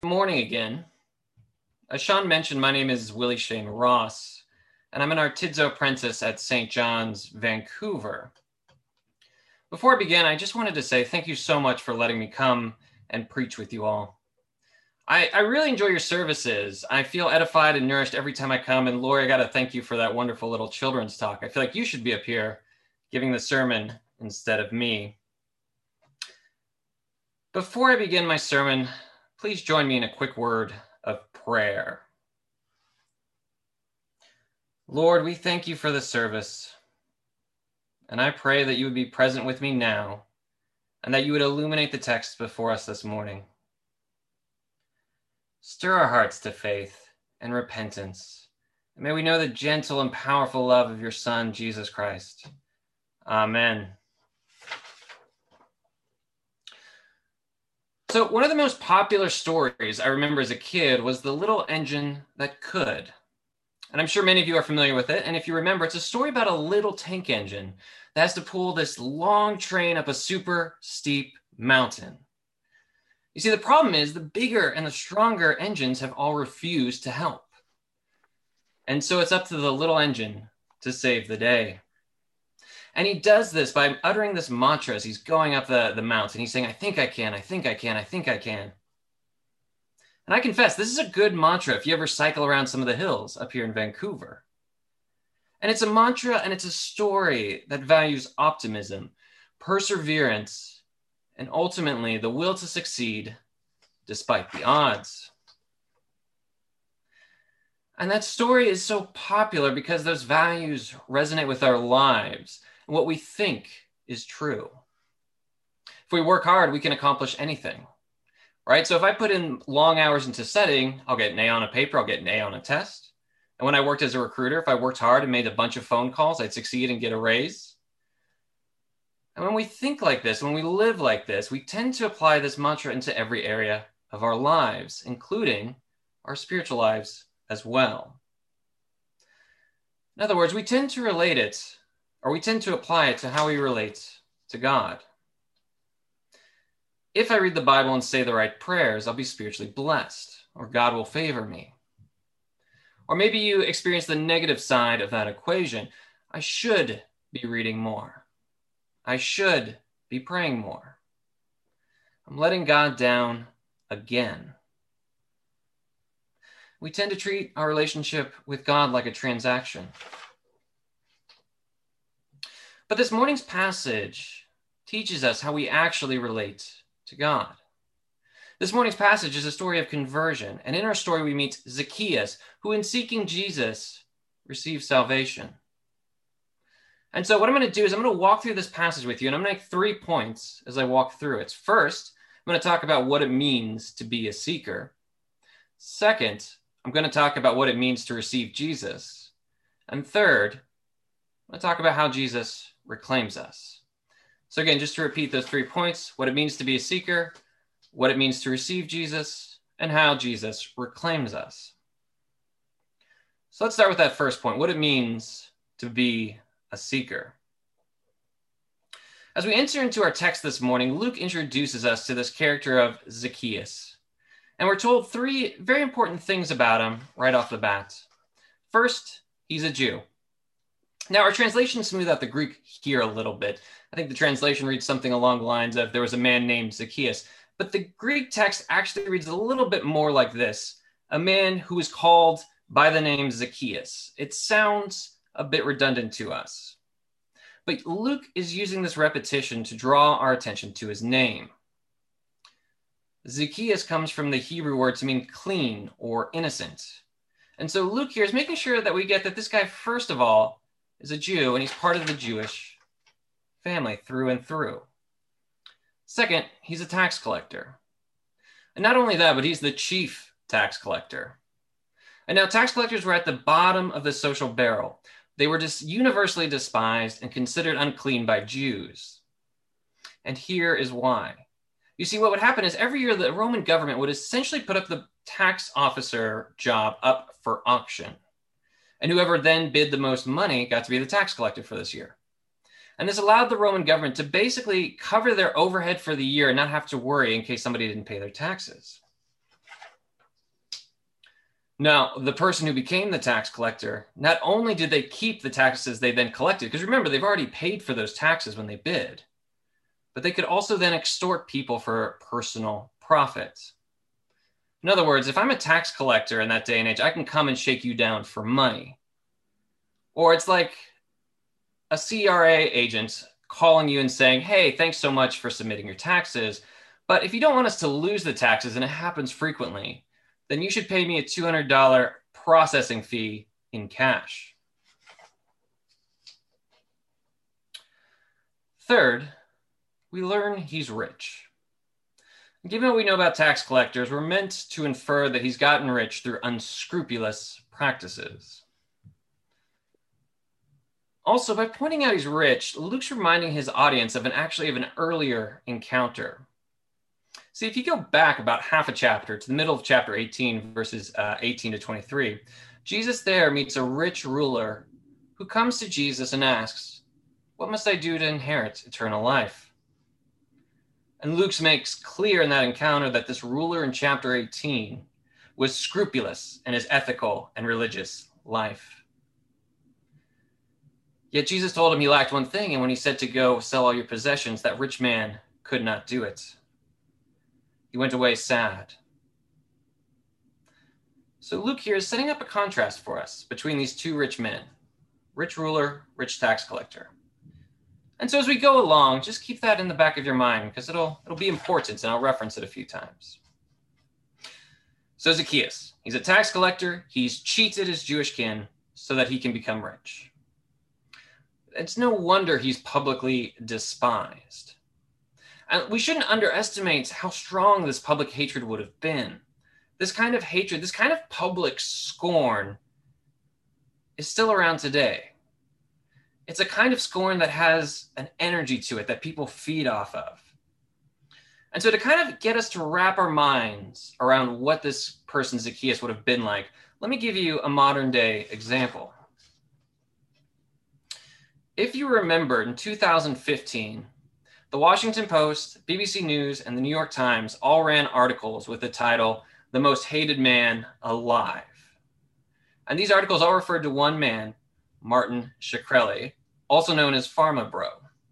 Good morning again. As Sean mentioned, my name is Willie Shane Ross, and I'm an Artidzo apprentice at St. John's, Vancouver. Before I begin, I just wanted to say thank you so much for letting me come and preach with you all. I really enjoy your services. I feel edified and nourished every time I come, and Lori, I got to thank you for that wonderful little children's talk. I feel like you should be up here giving the sermon instead of me. Before I begin my sermon, please join me in a quick word of prayer. Lord, we thank you for the service, and I pray that you would be present with me now, and that you would illuminate the text before us this morning. Stir our hearts to faith and repentance, and may we know the gentle and powerful love of your Son, Jesus Christ. Amen. So one of the most popular stories I remember as a kid was The Little Engine That Could. And I'm sure many of you are familiar with it. And if you remember, it's a story about a little tank engine that has to pull this long train up a super steep mountain. You see, the problem is the bigger and the stronger engines have all refused to help. And so it's up to the little engine to save the day. And he does this by uttering this mantra as he's going up the mountain. He's saying, I think I can, I think I can, I think I can. And I confess, this is a good mantra if you ever cycle around some of the hills up here in Vancouver. And it's a mantra and it's a story that values optimism, perseverance, and ultimately the will to succeed despite the odds. And that story is so popular because those values resonate with our lives and what we think is true. If we work hard, we can accomplish anything, right? So if I put in long hours into studying, I'll get an A on a paper, I'll get an A on a test. And when I worked as a recruiter, if I worked hard and made a bunch of phone calls, I'd succeed and get a raise. And when we think like this, when we live like this, we tend to apply this mantra into every area of our lives, including our spiritual lives as well. In other words, we tend to relate it, or we tend to apply it to how we relate to God. If I read the Bible and say the right prayers, I'll be spiritually blessed, or God will favor me. Or maybe you experience the negative side of that equation. I should be reading more. I should be praying more. I'm letting God down again. We tend to treat our relationship with God like a transaction. But this morning's passage teaches us how we actually relate to God. This morning's passage is a story of conversion, and in our story we meet Zacchaeus, who in seeking Jesus receives salvation. And so what I'm going to do is I'm going to walk through this passage with you, and I'm going to make 3 points as I walk through it. First, I'm going to talk about what it means to be a seeker. Second, I'm going to talk about what it means to receive Jesus. And third, I'm going to talk about how Jesus reclaims us. So again, just to repeat those 3 points, what it means to be a seeker, what it means to receive Jesus, and how Jesus reclaims us. So let's start with that first point, what it means to be a seeker. As we enter into our text this morning, Luke introduces us to this character of Zacchaeus. And we're told 3 very important things about him right off the bat. First, he's a Jew. Now, our translations smooth out the Greek here a little bit. I think the translation reads something along the lines of there was a man named Zacchaeus. But the Greek text actually reads a little bit more like this: a man who is called by the name Zacchaeus. It sounds a bit redundant to us. But Luke is using this repetition to draw our attention to his name. Zacchaeus comes from the Hebrew word to mean clean or innocent. And so Luke here is making sure that we get that this guy, first of all, is a Jew, and he's part of the Jewish family through and through. Second, he's a tax collector. And not only that, but he's the chief tax collector. And now tax collectors were at the bottom of the social barrel. They were just universally despised and considered unclean by Jews. And here is why. You see, what would happen is every year the Roman government would essentially put up the tax officer job up for auction. And whoever then bid the most money got to be the tax collector for this year. And this allowed the Roman government to basically cover their overhead for the year and not have to worry in case somebody didn't pay their taxes. Now, the person who became the tax collector, not only did they keep the taxes they then collected, because remember, they've already paid for those taxes when they bid, but they could also then extort people for personal profit. In other words, if I'm a tax collector in that day and age, I can come and shake you down for money. Or it's like a CRA agent calling you and saying, hey, thanks so much for submitting your taxes, but if you don't want us to lose the taxes, and it happens frequently, then you should pay me a $200 processing fee in cash. Third, we learn he's rich. Given what we know about tax collectors, we're meant to infer that he's gotten rich through unscrupulous practices. Also, by pointing out he's rich, Luke's reminding his audience of an earlier encounter. See, if you go back about half a chapter to the middle of chapter 18, verses 18 to 23, Jesus there meets a rich ruler who comes to Jesus and asks, what must I do to inherit eternal life? And Luke makes clear in that encounter that this ruler in chapter 18 was scrupulous in his ethical and religious life. Yet Jesus told him he lacked one thing, and when he said to go sell all your possessions, that rich man could not do it. He went away sad. So Luke here is setting up a contrast for us between these two rich men, rich ruler, rich tax collector. And so as we go along, just keep that in the back of your mind because it'll be important, and I'll reference it a few times. So Zacchaeus, he's a tax collector. He's cheated his Jewish kin so that he can become rich. It's no wonder he's publicly despised. And we shouldn't underestimate how strong this public hatred would have been. This kind of hatred, this kind of public scorn is still around today. It's a kind of scorn that has an energy to it that people feed off of. And so to kind of get us to wrap our minds around what this person Zacchaeus would have been like, let me give you a modern day example. If you remember, in 2015, the Washington Post, BBC News, and the New York Times all ran articles with the title, The Most Hated Man Alive. And these articles all referred to one man, Martin Shkreli, also known as Pharma Bro.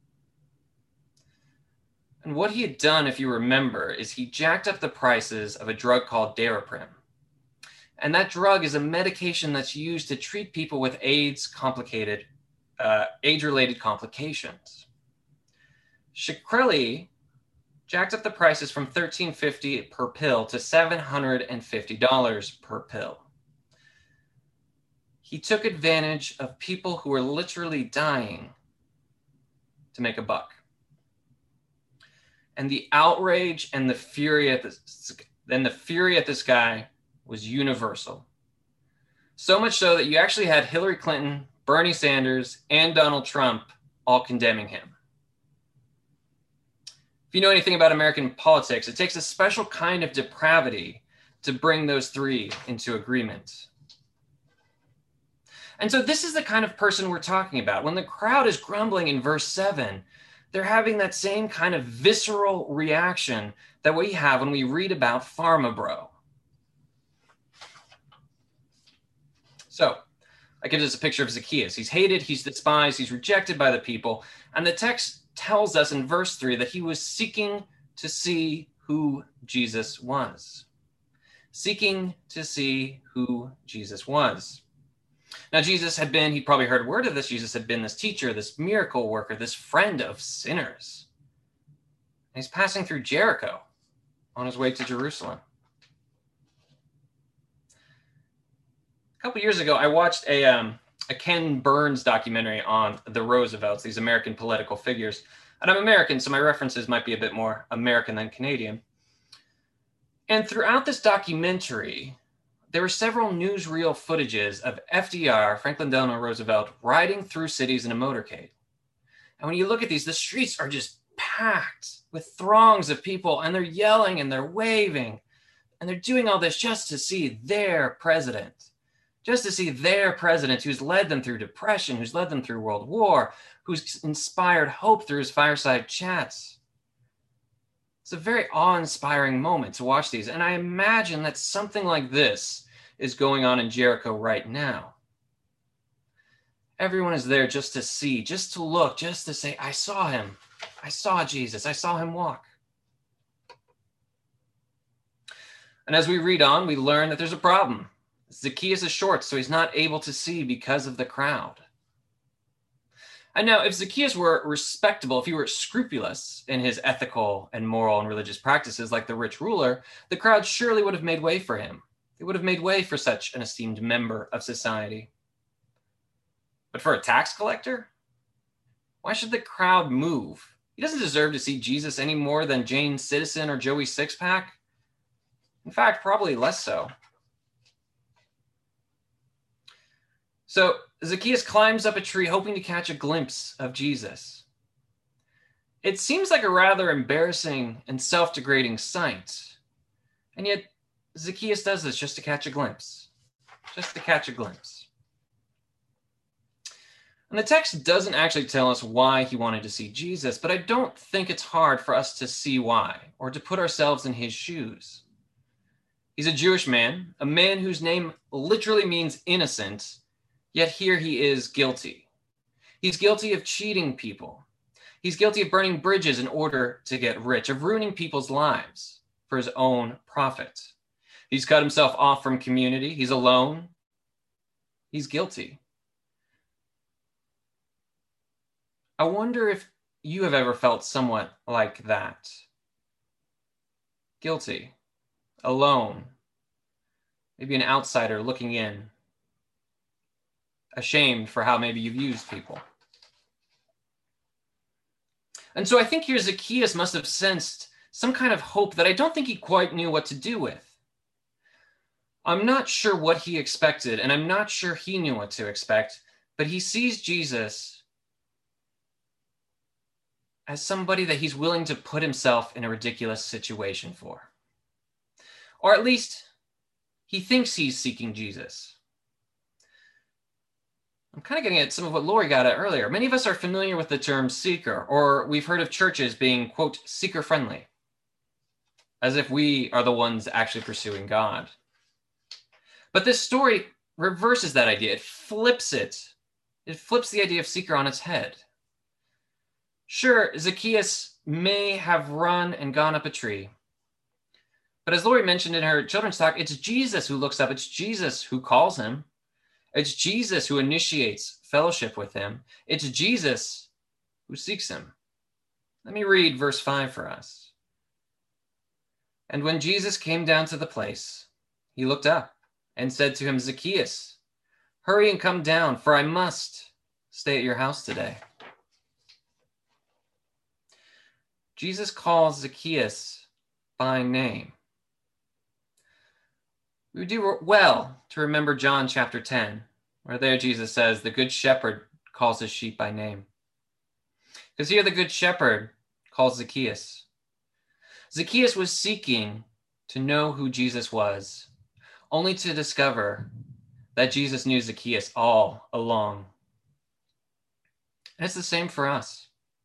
And what he had done, if you remember, is he jacked up the prices of a drug called Daraprim. And that drug is a medication that's used to treat people with AIDS-related complications. Shkreli jacked up the prices from $13.50 per pill to $750 per pill. He took advantage of people who were literally dying to make a buck. And the outrage and the fury at this guy was universal. So much so that you actually had Hillary Clinton, Bernie Sanders, and Donald Trump all condemning him. If you know anything about American politics, it takes a special kind of depravity to bring those three into agreement. And so this is the kind of person we're talking about. When the crowd is grumbling in verse 7, they're having that same kind of visceral reaction that we have when we read about Pharma Bro. So that gives us a picture of Zacchaeus. He's hated, he's despised, he's rejected by the people. And the text tells us in verse 3 that he was seeking to see who Jesus was. Seeking to see who Jesus was. Now, he'd probably heard word of this. Jesus had been this teacher, this miracle worker, this friend of sinners. And he's passing through Jericho on his way to Jerusalem. A couple years ago, I watched a Ken Burns documentary on the Roosevelts, these American political figures. And I'm American, so my references might be a bit more American than Canadian. And throughout this documentary, there were several newsreel footages of FDR, Franklin Delano Roosevelt, riding through cities in a motorcade. And when you look at these, the streets are just packed with throngs of people, and they're yelling and they're waving, and they're doing all this just to see their president. Just to see their president who's led them through depression, who's led them through World War, who's inspired hope through his fireside chats. It's a very awe-inspiring moment to watch these. And I imagine that something like this is going on in Jericho right now. Everyone is there just to see, just to look, just to say, I saw him. I saw Jesus. I saw him walk. And as we read on, we learn that there's a problem. Zacchaeus is short, so he's not able to see because of the crowd. And now, if Zacchaeus were respectable, if he were scrupulous in his ethical and moral and religious practices like the rich ruler, the crowd surely would have made way for him. They would have made way for such an esteemed member of society. But for a tax collector, why should the crowd move? He doesn't deserve to see Jesus any more than Jane Citizen or Joey Sixpack. In fact, probably less so. So Zacchaeus climbs up a tree hoping to catch a glimpse of Jesus. It seems like a rather embarrassing and self-degrading sight. And yet Zacchaeus does this just to catch a glimpse. Just to catch a glimpse. And the text doesn't actually tell us why he wanted to see Jesus, but I don't think it's hard for us to see why, or to put ourselves in his shoes. He's a Jewish man, a man whose name literally means innocent, yet here he is guilty. He's guilty of cheating people. He's guilty of burning bridges in order to get rich, of ruining people's lives for his own profit. He's cut himself off from community. He's alone. He's guilty. I wonder if you have ever felt somewhat like that. Guilty, alone, maybe an outsider looking in, ashamed for how maybe you've used people. And so I think here Zacchaeus must have sensed some kind of hope that I don't think he quite knew what to do with. I'm not sure what he expected, and I'm not sure he knew what to expect, but he sees Jesus as somebody that he's willing to put himself in a ridiculous situation for. Or at least he thinks he's seeking Jesus. I'm kind of getting at some of what Lori got at earlier. Many of us are familiar with the term seeker, or we've heard of churches being, quote, seeker-friendly, as if we are the ones actually pursuing God. But this story reverses that idea. It flips it. It flips the idea of seeker on its head. Sure, Zacchaeus may have run and gone up a tree. But as Lori mentioned in her children's talk, it's Jesus who looks up. It's Jesus who calls him. It's Jesus who initiates fellowship with him. It's Jesus who seeks him. Let me read verse 5 for us. And when Jesus came down to the place, he looked up and said to him, Zacchaeus, hurry and come down, for I must stay at your house today. Jesus calls Zacchaeus by name. We would do well to remember John chapter 10, where there Jesus says, the good shepherd calls his sheep by name. Because here the good shepherd calls Zacchaeus. Zacchaeus was seeking to know who Jesus was, only to discover that Jesus knew Zacchaeus all along. And it's the same for us.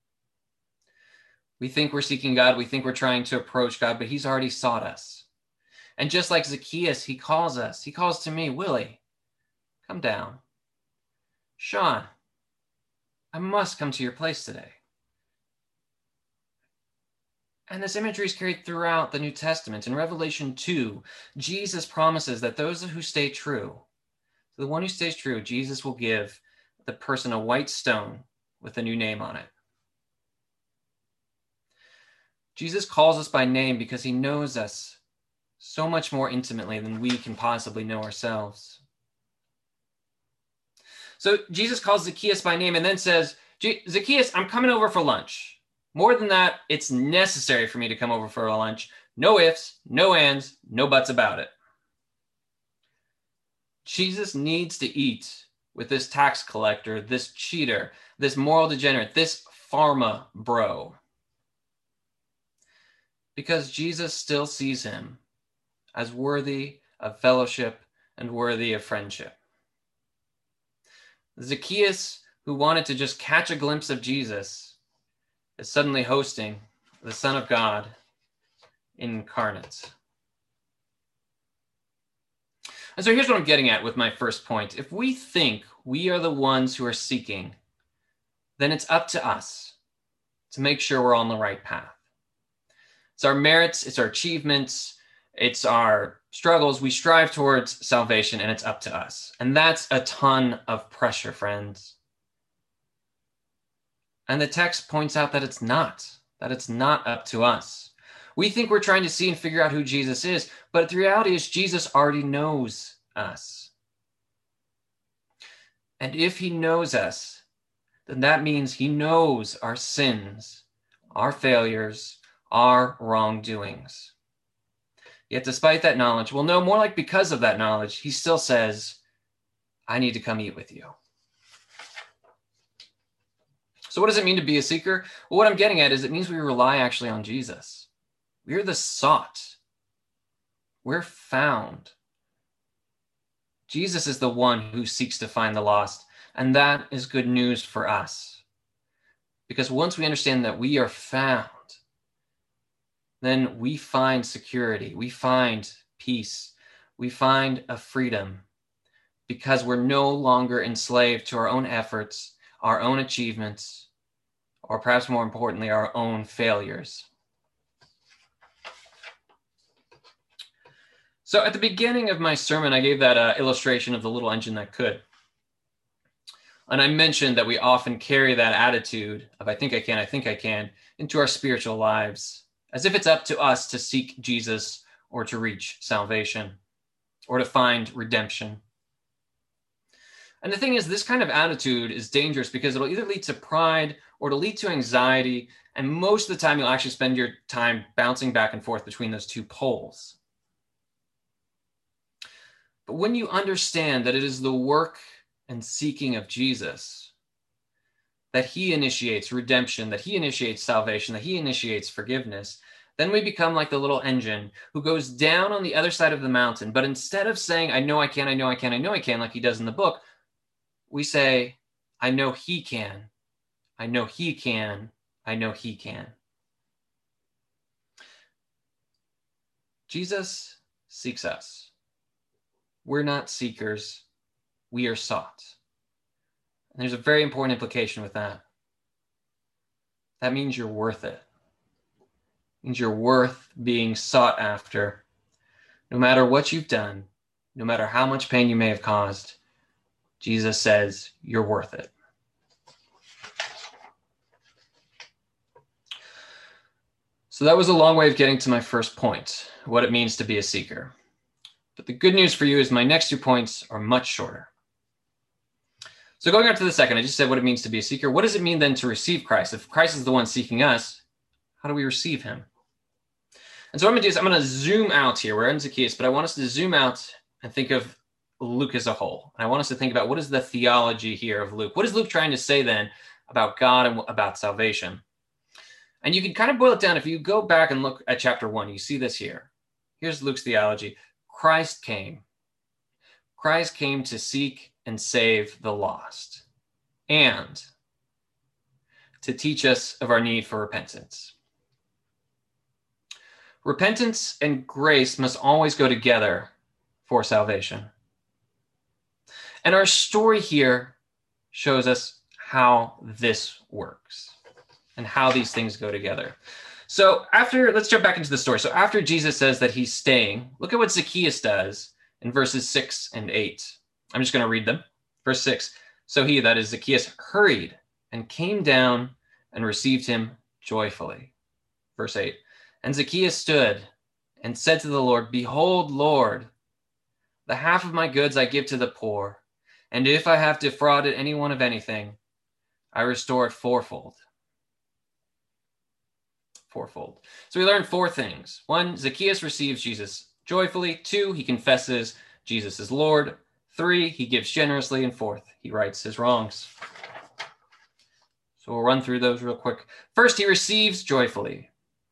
We think we're seeking God. We think we're trying to approach God, but he's already sought us. And just like Zacchaeus, he calls us. He calls to me, Willie, come down. Sean, I must come to your place today. And this imagery is carried throughout the New Testament. In Revelation 2, Jesus promises that those who stay true, the one who stays true, Jesus will give the person a white stone with a new name on it. Jesus calls us by name because he knows us so much more intimately than we can possibly know ourselves. So Jesus calls Zacchaeus by name and then says, Zacchaeus, I'm coming over for lunch. More than that, it's necessary for me to come over for a lunch. No ifs, no ands, no buts about it. Jesus needs to eat with this tax collector, this cheater, this moral degenerate, this pharma bro. Because Jesus still sees him as worthy of fellowship and worthy of friendship. Zacchaeus, who wanted to just catch a glimpse of Jesus, is suddenly hosting the Son of God incarnate. And so here's what I'm getting at with my first point. If we think we are the ones who are seeking, then it's up to us to make sure we're on the right path. It's our merits, it's our achievements, it's our struggles. We strive towards salvation, and it's up to us. And that's a ton of pressure, friends. And the text points out that it's not up to us. We think we're trying to see and figure out who Jesus is, but the reality is Jesus already knows us. And if he knows us, then that means he knows our sins, our failures, our wrongdoings. Yet despite that knowledge, well, no, more like because of that knowledge, he still says, I need to come eat with you. So what does it mean to be a seeker? Well, what I'm getting at is it means we rely actually on Jesus. We're the sought. We're found. Jesus is the one who seeks to find the lost, and that is good news for us. Because once we understand that we are found, then we find security, we find peace, we find a freedom, because we're no longer enslaved to our own efforts, our own achievements, or perhaps more importantly, our own failures. So at the beginning of my sermon, I gave that illustration of the little engine that could. And I mentioned that we often carry that attitude of I think I can, into our spiritual lives, as if it's up to us to seek Jesus or to reach salvation or to find redemption. And the thing is, this kind of attitude is dangerous because it'll either lead to pride or it'll lead to anxiety. And most of the time, you'll actually spend your time bouncing back and forth between those two poles. But when you understand that it is the work and seeking of Jesus, that he initiates redemption, that he initiates salvation, that he initiates forgiveness, then we become like the little engine who goes down on the other side of the mountain. But instead of saying, I know I can, like he does in the book, we say, I know he can, I know he can, I know he can. Jesus seeks us. We're not seekers, we are sought. And there's a very important implication with that. That means you're worth it. It means you're worth being sought after. No matter what you've done, no matter how much pain you may have caused, Jesus says you're worth it. So that was a long way of getting to my first point, what it means to be a seeker. But the good news for you is my next 2 points are much shorter. So going on to the second, I just said what it means to be a seeker. What does it mean then to receive Christ? If Christ is the one seeking us, how do we receive him? And so what I'm going to do is I'm going to zoom out here. We're in Zacchaeus, but I want us to zoom out and think of Luke as a whole. And I want us to think about what is the theology here of Luke? What is Luke trying to say then about God and about salvation? And you can kind of boil it down. If you go back and look at chapter 1, you see this here. Here's Luke's theology. Christ came. Christ came to seek and save the lost and to teach us of our need for repentance. Repentance and grace must always go together for salvation. And our story here shows us how this works and how these things go together. So let's jump back into the story. So after Jesus says that he's staying, look at what Zacchaeus does in verses 6 and 8. I'm just going to read them. Verse 6, so he, that is Zacchaeus, hurried and came down and received him joyfully. Verse 8, and Zacchaeus stood and said to the Lord, behold, Lord, the half of my goods I give to the poor, and if I have defrauded anyone of anything, I restore it fourfold. Fourfold. So we learned 4 things. 1, Zacchaeus receives Jesus joyfully. 2, he confesses Jesus is Lord. 3, he gives generously. And 4th, he rights his wrongs. So we'll run through those real quick. First, he receives joyfully.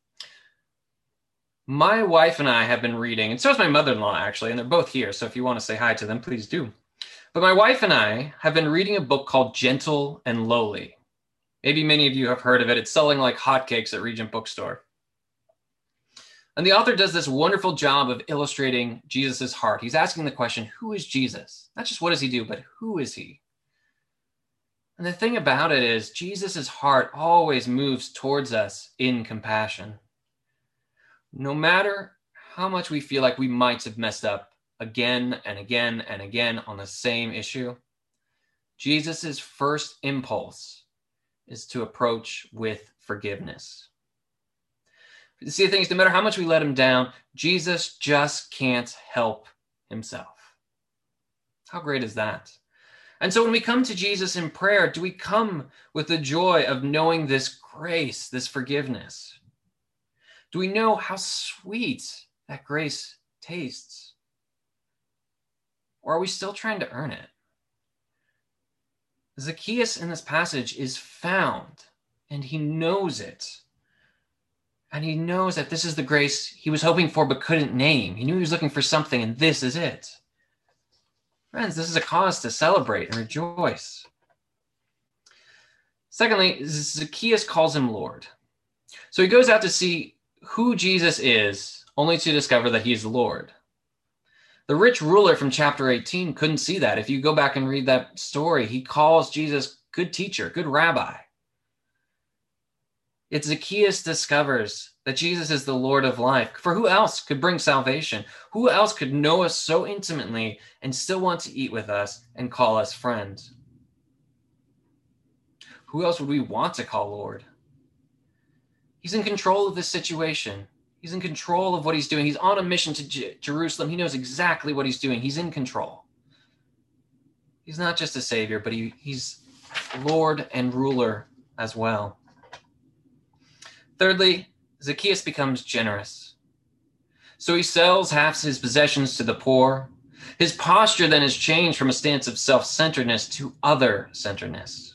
My wife and I have been reading, and so is my mother-in-law actually, and they're both here. So if you want to say hi to them, please do. But my wife and I have been reading a book called Gentle and Lowly. Maybe many of you have heard of it. It's selling like hotcakes at Regent Bookstore. And the author does this wonderful job of illustrating Jesus's heart. He's asking the question, who is Jesus? Not just what does he do, but who is he? And the thing about it is, Jesus's heart always moves towards us in compassion. No matter how much we feel like we might have messed up again and again and again on the same issue, Jesus's first impulse is to approach with forgiveness. See, the thing is, no matter how much we let him down, Jesus just can't help himself. How great is that? And so when we come to Jesus in prayer, do we come with the joy of knowing this grace, this forgiveness? Do we know how sweet that grace tastes? Or are we still trying to earn it? Zacchaeus in this passage is found, and he knows it. And he knows that this is the grace he was hoping for but couldn't name. He knew he was looking for something, and this is it. Friends, this is a cause to celebrate and rejoice. Secondly, Zacchaeus calls him Lord. So he goes out to see who Jesus is, only to discover that he's Lord. The rich ruler from chapter 18 couldn't see that. If you go back and read that story, he calls Jesus good teacher, good rabbi. Yet Zacchaeus discovers that Jesus is the Lord of life. For who else could bring salvation? Who else could know us so intimately and still want to eat with us and call us friend? Who else would we want to call Lord? He's in control of this situation. He's in control of what he's doing. He's on a mission to Jerusalem. He knows exactly what he's doing. He's in control. He's not just a savior, but he's Lord and ruler as well. Thirdly, Zacchaeus becomes generous. So he sells half his possessions to the poor. His posture then is changed from a stance of self-centeredness to other-centeredness.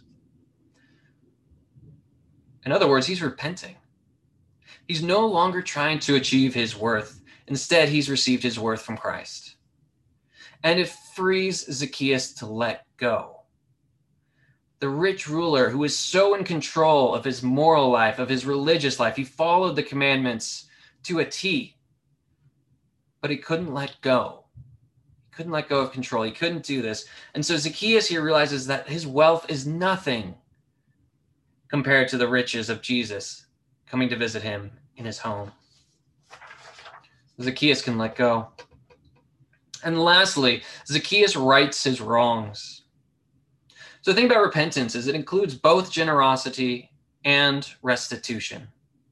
In other words, he's repenting. He's no longer trying to achieve his worth. Instead, he's received his worth from Christ. And it frees Zacchaeus to let go. The rich ruler who is so in control of his moral life, of his religious life, he followed the commandments to a T, but he couldn't let go. He couldn't let go of control. He couldn't do this. And so Zacchaeus here realizes that his wealth is nothing compared to the riches of Jesus coming to visit him in his home. Zacchaeus can let go. And lastly, Zacchaeus rights his wrongs. So the thing about repentance is it includes both generosity and restitution.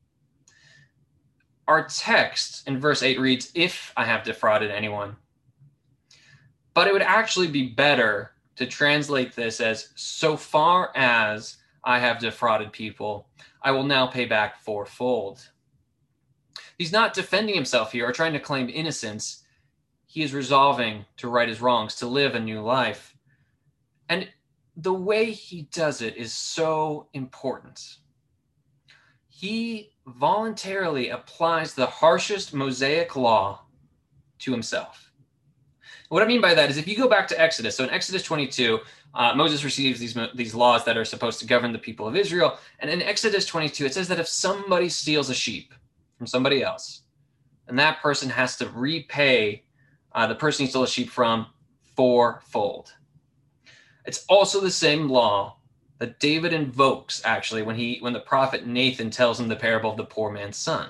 Our text in verse 8 reads, "If I have defrauded anyone." But it would actually be better to translate this as, "So far as I have defrauded people, I will now pay back fourfold." He's not defending himself here or trying to claim innocence. He is resolving to right his wrongs, to live a new life. And the way he does it is so important. He voluntarily applies the harshest Mosaic law to himself. What I mean by that is if you go back to Exodus, so in Exodus 22, Moses receives these laws that are supposed to govern the people of Israel. And in Exodus 22, it says that if somebody steals a sheep from somebody else, and that person has to repay the person he stole a sheep from fourfold. It's also the same law that David invokes, actually, when the prophet Nathan tells him the parable of the poor man's son.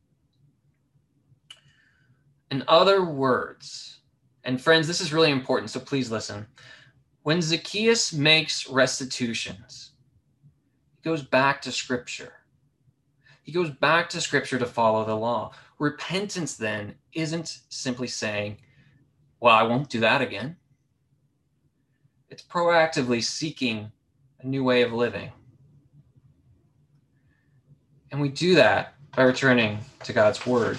In other words, and friends, this is really important, so please listen. When Zacchaeus makes restitutions, he goes back to Scripture. He goes back to Scripture to follow the law. Repentance, then, isn't simply saying, well, I won't do that again. It's proactively seeking a new way of living. And we do that by returning to God's word.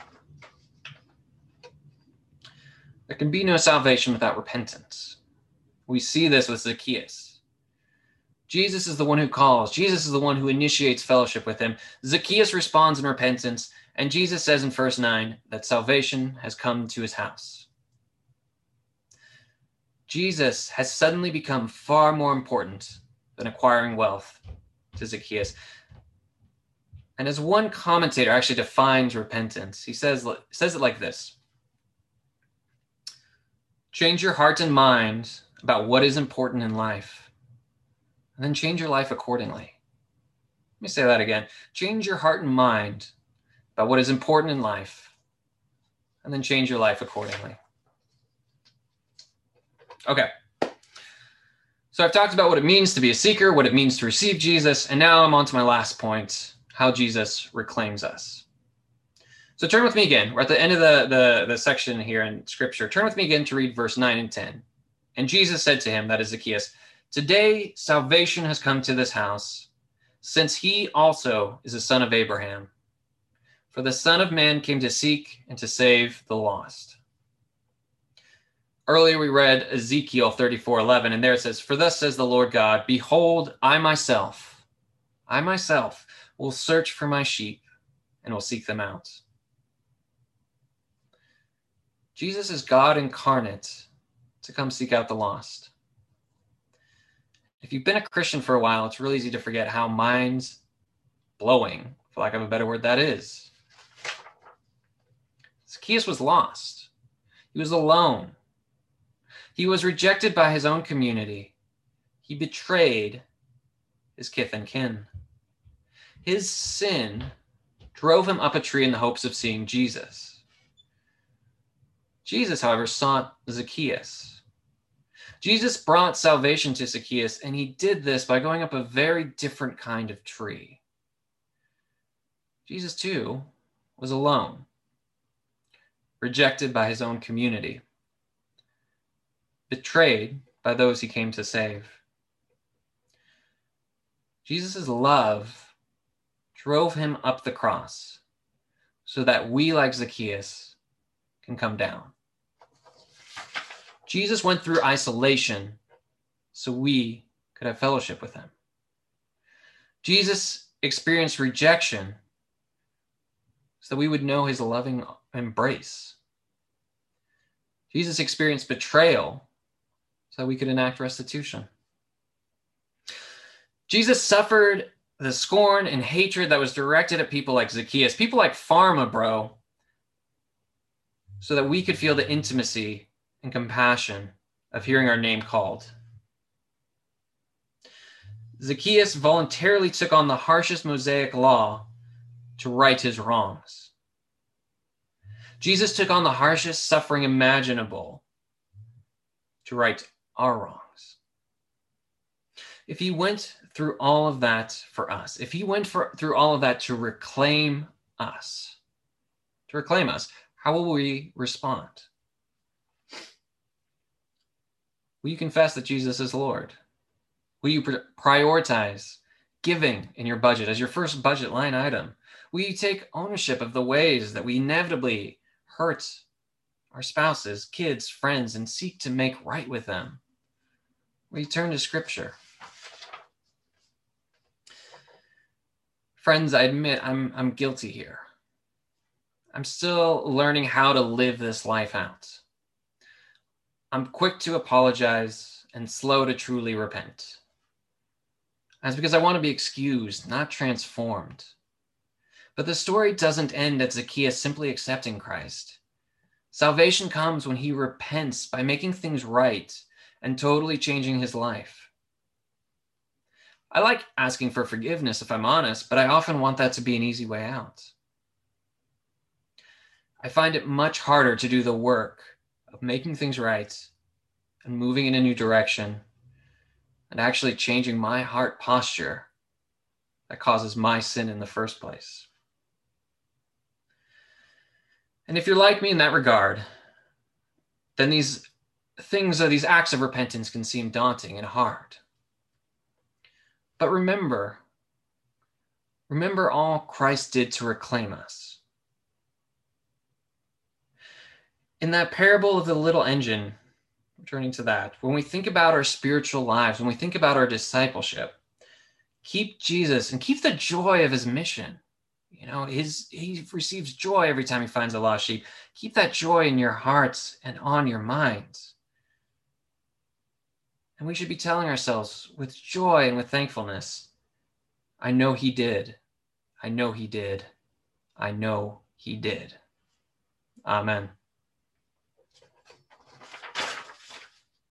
There can be no salvation without repentance. We see this with Zacchaeus. Jesus is the one who calls. Jesus is the one who initiates fellowship with him. Zacchaeus responds in repentance, and Jesus says in verse 9 that salvation has come to his house. Jesus has suddenly become far more important than acquiring wealth to Zacchaeus. And as one commentator actually defines repentance, he says it like this: change your heart and mind about what is important in life, and then change your life accordingly. Let me say that again. Change your heart and mind about what is important in life, and then change your life accordingly. Okay. So I've talked about what it means to be a seeker, what it means to receive Jesus, and now I'm on to my last point, how Jesus reclaims us. So turn with me again. We're at the end of the section here in Scripture. Turn with me again to read verse 9 and 10. And Jesus said to him, that is Zacchaeus, today salvation has come to this house, since he also is a son of Abraham. For the Son of Man came to seek and to save the lost. Earlier we read Ezekiel 34:11, and there it says, for thus says the Lord God, behold, I myself will search for my sheep and will seek them out. Jesus is God incarnate to come seek out the lost. If you've been a Christian for a while, it's really easy to forget how mind-blowing, for lack of a better word, that is. Zacchaeus was lost. He was alone. He was rejected by his own community. He betrayed his kith and kin. His sin drove him up a tree in the hopes of seeing Jesus. Jesus, however, sought Zacchaeus. Jesus brought salvation to Zacchaeus, and he did this by going up a very different kind of tree. Jesus, too, was alone, rejected by his own community, betrayed by those he came to save. Jesus' love drove him up the cross so that we, like Zacchaeus, can come down. Jesus went through isolation so we could have fellowship with him. Jesus experienced rejection so that we would know his loving embrace. Jesus experienced betrayal so we could enact restitution. Jesus suffered the scorn and hatred that was directed at people like Zacchaeus, people like Pharma, bro, so that we could feel the intimacy and compassion of hearing our name called. Zacchaeus voluntarily took on the harshest Mosaic law to right his wrongs. Jesus took on the harshest suffering imaginable to right our wrongs. If he went through all of that for us, if he went through all of that to reclaim us, how will we respond? Will you confess that Jesus is Lord? Will you prioritize giving in your budget as your first budget line item? Will you take ownership of the ways that we inevitably hurt our spouses, kids, friends, and seek to make right with them? Will you turn to Scripture? Friends, I admit I'm guilty here. I'm still learning how to live this life out. I'm quick to apologize and slow to truly repent. That's because I want to be excused, not transformed. But the story doesn't end at Zacchaeus simply accepting Christ. Salvation comes when he repents by making things right and totally changing his life. I like asking for forgiveness, if I'm honest, but I often want that to be an easy way out. I find it much harder to do the work of making things right and moving in a new direction and actually changing my heart posture that causes my sin in the first place. And if you're like me in that regard, then these acts of repentance can seem daunting and hard. But remember all Christ did to reclaim us. In that parable of the little engine, returning to that, when we think about our spiritual lives, when we think about our discipleship, keep Jesus and keep the joy of his mission. You know, he receives joy every time he finds a lost sheep. Keep that joy in your hearts and on your minds. And we should be telling ourselves with joy and with thankfulness, I know he did. I know he did. I know he did. Amen.